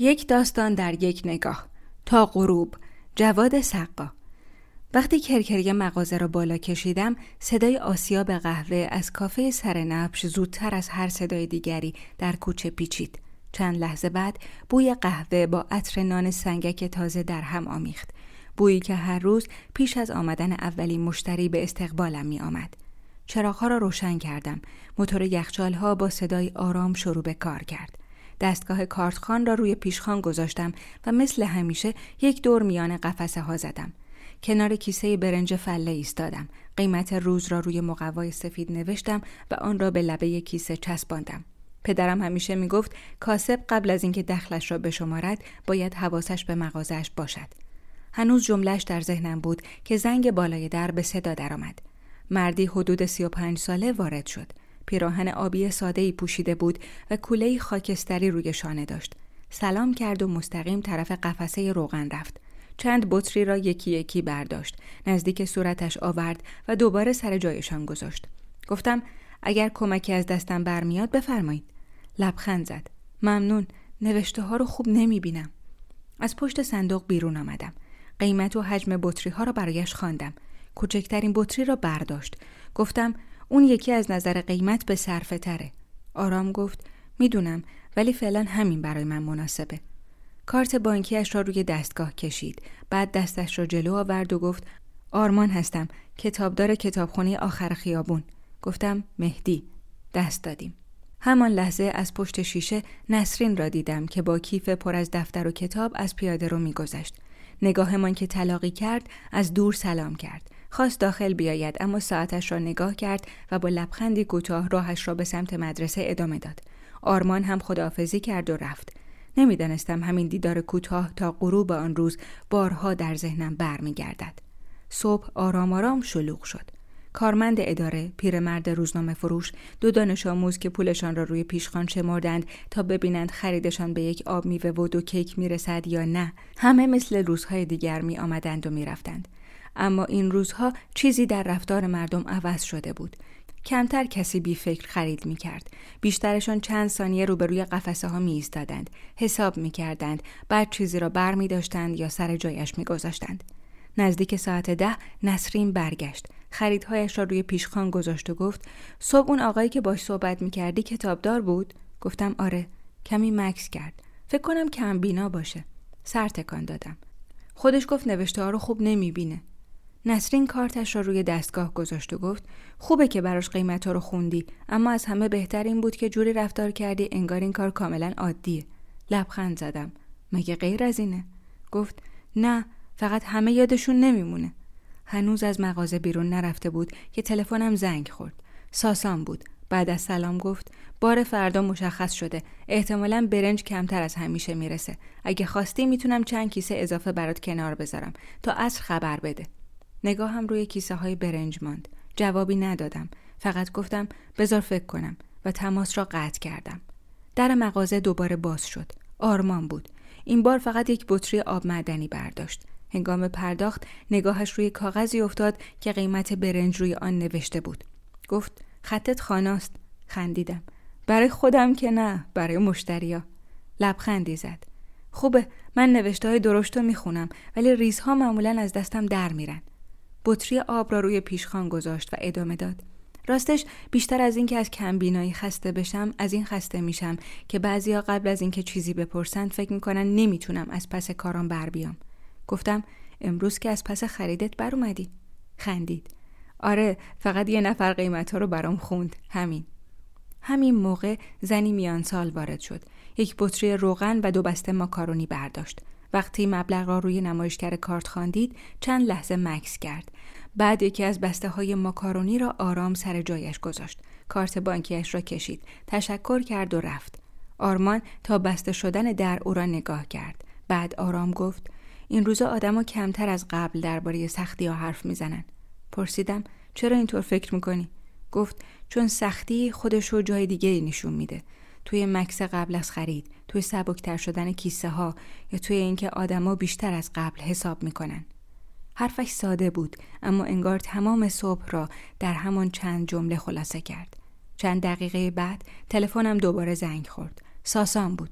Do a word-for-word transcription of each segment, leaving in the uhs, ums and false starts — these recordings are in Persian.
یک داستان در یک نگاه. تا غروب. جواد سقا. وقتی کرکری مغازه را بالا کشیدم، صدای آسیاب قهوه از کافه سرنبش زودتر از هر صدای دیگری در کوچه پیچید. چند لحظه بعد بوی قهوه با عطر نان سنگک تازه در هم آمیخت. بویی که هر روز پیش از آمدن اولین مشتری به استقبالم می آمد. چراغ‌ها را روشن کردم. موتور یخچال‌ها با صدای آرام شروع به کار کرد. دستگاه کارتخوان را روی پیشخوان گذاشتم و مثل همیشه یک دور میان قفسه ها زدم. کنار کیسه برنج فله ایستادم. قیمت روز را روی مقوای سفید نوشتم و آن را به لبه کیسه چسباندم. پدرم همیشه میگفت کاسب قبل از اینکه دخلش را بشمارد باید حواسش به مغازه‌اش باشد. هنوز جمله‌اش در ذهنم بود که زنگ بالای در به صدا درآمد. مردی حدود سی و پنج ساله وارد شد. پیراهن آبی ساده‌ای پوشیده بود و کوله‌ای خاکستری روی شانه داشت. سلام کرد و مستقیم طرف قفسه روغن رفت. چند بطری را یکی یکی برداشت. نزدیک صورتش آورد و دوباره سر جایشان گذاشت. گفتم اگر کمکی از دستم برمیاد بفرمایید. لبخند زد. ممنون. نوشته ها رو خوب نمیبینم. از پشت صندوق بیرون آمدم. قیمت و حجم بطری ها را برایش خواندم. کوچکترین بطری را برداشت. گفتم اون یکی از نظر قیمت به صرفه تره. آرام گفت میدونم ولی فعلا همین برای من مناسبه. کارت بانکیش را روی دستگاه کشید. بعد دستش را جلو آورد و گفت آرمان هستم، کتابدار کتابخانه آخر خیابون. گفتم مهدی. دست دادیم. همان لحظه از پشت شیشه نسرین را دیدم که با کیف پر از دفتر و کتاب از پیاده رو می‌گذشت. نگاهمان که تلاقی کرد از دور سلام کرد. خواست داخل بیاید اما ساعتش را نگاه کرد و با لبخندی کوتاه راهش را به سمت مدرسه ادامه داد. آرمان هم خداحافظی کرد و رفت. نمیدانستم همین دیدار کوتاه تا غروب آن روز بارها در ذهنم برمیگردد. صبح آرام آرام شلوغ شد. کارمند اداره، پیرمرد روزنامه فروش، دو دانش آموز که پولشان را روی پیشخوان شمردند تا ببینند خریدشان به یک آب میوه و دو کیک میرسد یا نه، همه مثل روزهای دیگر می آمدند و می رفتند. اما این روزها چیزی در رفتار مردم عوض شده بود. کمتر کسی بی فکر خرید می کرد. بیشترشان چند ثانیه روبروی قفسه ها می ایستادند، حساب می کردند، بعد چیزی را بر می داشتند یا سر جایش می گذاشتند. نزدیک ساعت ده نسرین برگشت. خریدهایش را روی پیشخوان گذاشت و گفت صبح اون آقایی که باش صحبت می کردی کتابدار بود؟ گفتم آره. کمی مکث کرد. فکر کنم کم بینا باشه. سر تکان دادم. خودش گفت نوشته ها رو خوب نمی بینه. نسرین کارتش را روی دستگاه گذاشت و گفت خوبه که براش قیمت ها رو خوندی، اما از همه بهتر این بود که جوری رفتار کردی انگار این کار کاملا عادیه. لبخند زدم. مگه غیر از اینه؟ گفت نه، فقط همه یادشون نمیمونه. هنوز از مغازه بیرون نرفته بود که تلفنم زنگ خورد. ساسان بود. بعد از سلام گفت بار فردا مشخص شده. احتمالاً برنج کمتر از همیشه میرسه. اگه خواستی میتونم چند کیسه اضافه برات کنار بذارم تا عصر خبر بده. نگاهم روی کیسه های برنج ماند. جوابی ندادم. فقط گفتم بذار فکر کنم و تماس را قطع کردم. در مغازه دوباره باز شد. آرمان بود. این بار فقط یک بطری آب معدنی برداشت. هنگام پرداخت نگاهش روی کاغذی افتاد که قیمت برنج روی آن نوشته بود. گفت خطت خاناست. خندیدم. برای خودم که نه، برای مشتریا. لبخندی زد. خوبه، من نوشته های درشتو میخونم ولی ریزها معمولاً از دستم در میرن. بطری آب را روی پیشخوان گذاشت و ادامه داد. راستش بیشتر از این که از کمبینایی خسته بشم، از این خسته میشم که بعضیا قبل از اینکه چیزی بپرسن فکر میکنن نمیتونم از پس کارام بر بیام. گفتم امروز که از پس خریدت بر اومدی؟ خندید. آره، فقط یه نفر قیمت‌ها رو برام خوند. همین. همین موقع زنی میان سال وارد شد. یک بطری روغن و دو بسته ماکارونی برداشت. وقتی مبلغ را روی نمایشگر کارت خواندید، چند لحظه مکث کرد. بعد یکی از بسته های ماکارونی را آرام سر جایش گذاشت. کارت بانکیش را کشید. تشکر کرد و رفت. آرمان تا بسته شدن در او را نگاه کرد. بعد آرام گفت این روزا آدما کمتر از قبل درباره سختی ها حرف میزنن. پرسیدم چرا اینطور فکر میکنی؟ گفت چون سختی خودشو جای دیگه نشون میده. توی مکث قبل از خرید، توی سبکتر شدن کیسه ها یا توی اینکه آدما بیشتر از قبل حساب میکنن. حرفش ساده بود اما انگار تمام صبح را در همان چند جمله خلاصه کرد. چند دقیقه بعد تلفنم دوباره زنگ خورد. ساسان بود.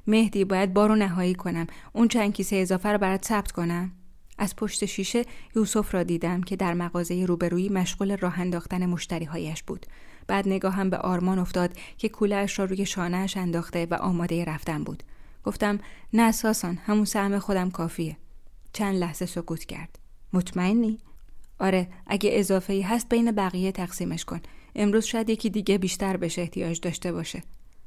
مهدی باید بارو نهایی کنم. اون چند کیسه اضافه رو برات ثبت کنم. از پشت شیشه یوسف را دیدم که در مغازه روبرویی مشغول راه انداختن مشتری‌هایش بود. بعد نگاهم به آرمان افتاد که کوله‌اش را روی شانه‌اش انداخته و آماده رفتن بود. گفتم نه ساسان، همون سهم خودم کافیه. چند لحظه سکوت کرد. مطمئنی؟ آره، اگه اضافه‌ای هست بین بقیه تقسیمش کن. امروز شاید یکی دیگه بیشتر بهش احتیاج داشته باشه.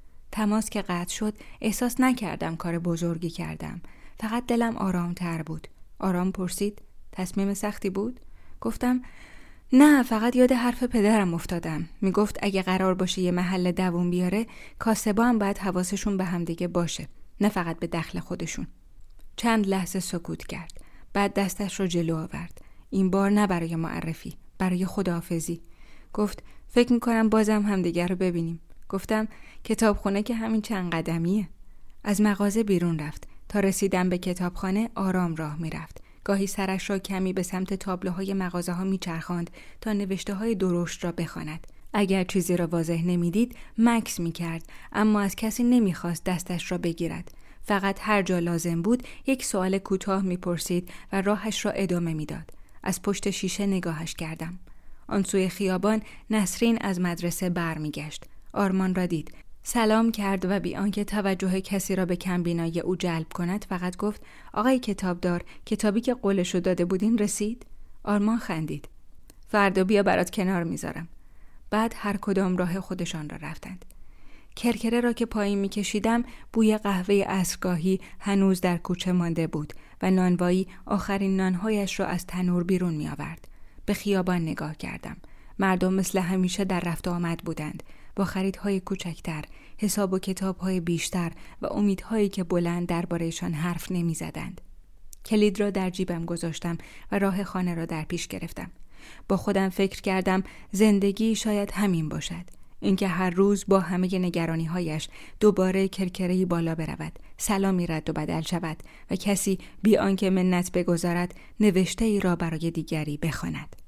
تماس که قطع شد احساس نکردم کار بزرگی کردم. فقط دلم آرام‌تر بود. آرام پرسید تصمیم سختی بود؟ گفتم نه، فقط یاد حرف پدرم افتادم. میگفت اگه قرار باشه یه محل دووم بیاره، کاسبا هم باید حواسشون به همدیگه باشه، نه فقط به دخل خودشون. چند لحظه سکوت کرد. بعد دستش رو جلو آورد. این بار نه برای معرفی، برای خداحافظی. گفت فکر میکنم بازم همدیگه رو ببینیم. گفتم کتابخونه که همین چند قدمیه. از مغازه بیرون رفت. تا رسیدن به کتابخانه آرام راه میرفت. گاهی سرش را کمی به سمت تابلوهای مغازه ها میچرخاند تا نوشته های درشت را بخواند. اگر چیزی را واضح نمیدید مکث میکرد، اما از کسی نمیخواست دستش را بگیرد. فقط هر جا لازم بود یک سوال کوتاه میپرسید و راهش را ادامه میداد. از پشت شیشه نگاهش کردم. آن سوی خیابان نسرین از مدرسه برمیگشت. آرمان را دید. سلام کرد و بی آنکه توجه کسی را به کمبینای او جلب کند فقط گفت آقای کتابدار، کتابی که قولشو داده بودین رسید؟ آرمان خندید. فردا بیا برات کنار میذارم. بعد هر کدام راه خودشان را رفتند. کرکره را که پایین میکشیدم بوی قهوه عصرگاهی هنوز در کوچه مانده بود و نانوایی آخرین نانهایش را از تنور بیرون می آورد. به خیابان نگاه کردم. مردم مثل همیشه در رفت و آمد بودند، با خریدهای کوچکتر، حساب و کتابهای بیشتر و امیدهایی که بلند درباره‌شان حرف نمی زدند. کلید را در جیبم گذاشتم و راه خانه را در پیش گرفتم. با خودم فکر کردم زندگی شاید همین باشد. اینکه هر روز با همه نگرانی‌هایش دوباره کرکره‌ای بالا برود، سلامی رد و بدل شود و کسی بی آنکه منت بگذارد نوشته ای را برای دیگری بخواند.